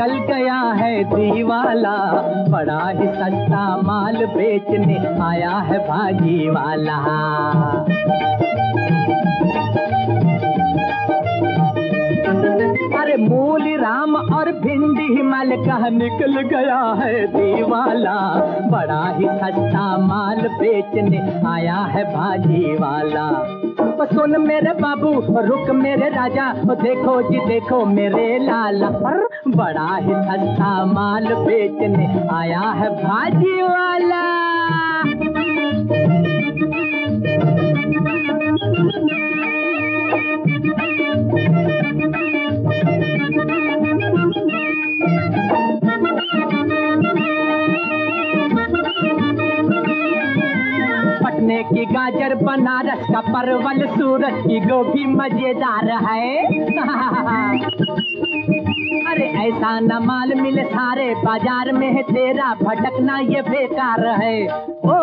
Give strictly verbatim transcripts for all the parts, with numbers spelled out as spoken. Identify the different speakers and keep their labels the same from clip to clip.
Speaker 1: निकल गया है दीवाला, बड़ा ही सस्ता माल बेचने आया है भाजी वाला। अरे मूली राम और भिंडी हिमाल का निकल गया है दीवाला, बड़ा ही सस्ता माल बेचने आया है भाजी वाला। सुन मेरे बाबू रुक मेरे राजा, देखो जी देखो मेरे लाला, बड़ा ही सस्ता माल बेचने आया है भाजी वाला। पटने की गाजर, बनारस का परवल, सूरत की गोभी मजेदार है। अरे ऐसा न माल मिले सारे बाजार में है, तेरा भटकना ये बेकार है। ओ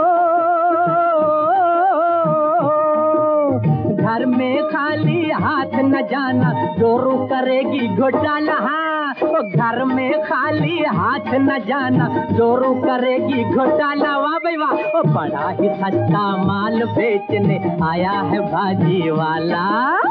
Speaker 1: घर में खाली हाथ न जाना, जोरू करेगी घोटाला। हाँ घर में खाली हाथ न जाना, जोरू करेगी घोटाला। वाह भाई वाह, ओ बड़ा ही सस्ता माल बेचने आया है भाजी वाला।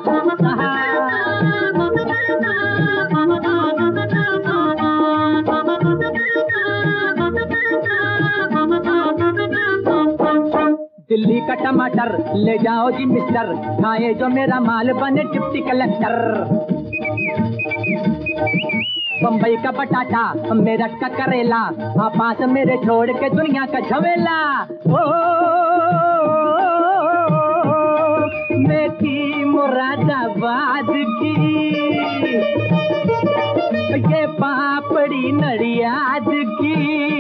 Speaker 1: दिल्ली का टमाटर ले जाओ जी मिस्टर, खाए जो मेरा माल बने डिप्टी कलेक्टर। बम्बई का बटाटा, मेरठ का करेला, पास मेरे छोड़ के दुनिया का झवेला। ओ मेथी मुरादाबाद की, ये पापड़ी नडियाद की,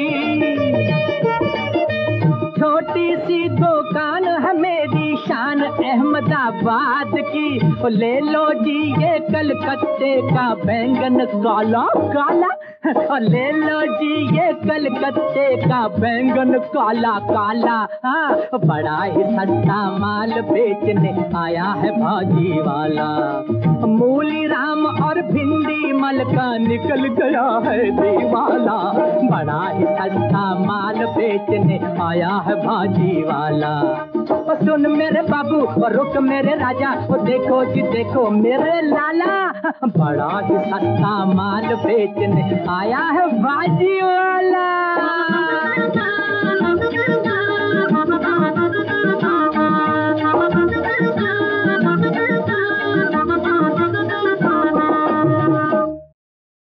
Speaker 1: छोटी सी दुकान है मेरी शान अहमदाबाद की। ले लो जी ये कलकत्ते का बैंगन काला काला, ले लो जी ये कलकत्ते का बैंगन काला काला। हाँ बड़ा ही सस्ता माल बेचने आया है भाजी वाला। मूली राम और भिंडी मल का निकल गया है दीवाला, बड़ा ही सस्ता माल बेचने आया है भाजी वाला। सुन मेरे बाबू रुक मेरे राजा, देखो जी देखो मेरे लाला, बड़ा ही सस्ता माल बेचने आया है भाजी वाला।